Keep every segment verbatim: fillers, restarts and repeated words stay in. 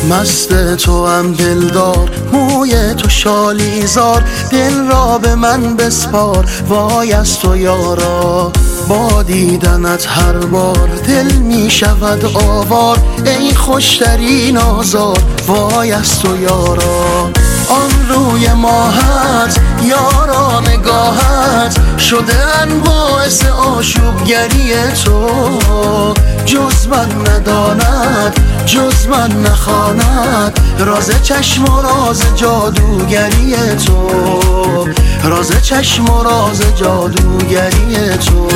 مست تو هم دلدار، موی تو شالیزار، دل را به من بسپار، وای از تو یارا. با دیدنت هر بار دل می شود آوار، ای خوشترین آزار، وای از تو یارا. آن روی ماهت یارا نگاهت، شده ان باعث آشوبگری تو. جز من نداند جز من نخواند، راز چشم و راز جادوگری تو، راز چشم و راز جادوگری تو.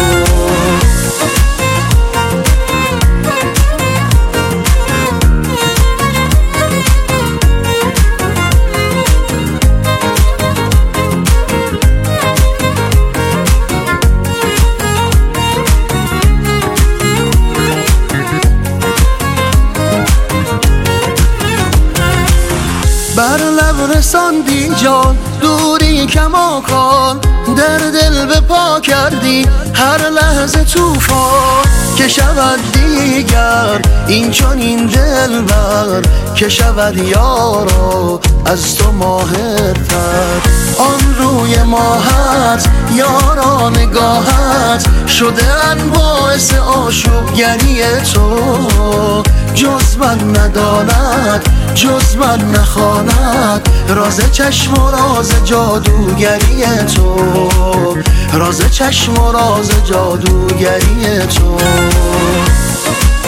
بر لب رساندی جان، دوری کماکان، در دل به پا کردی هر لحظه توفان. که شود دیگر این چنین دلبر، که شود یارا از تو ماهرتر. آن روی ماهت یارا نگاهت، شده ان باعث آشوبگری تو. جز من نداند جز من نخواند، راز چشم و راز جادوگری تو، راز چشم و راز جادوگری تو.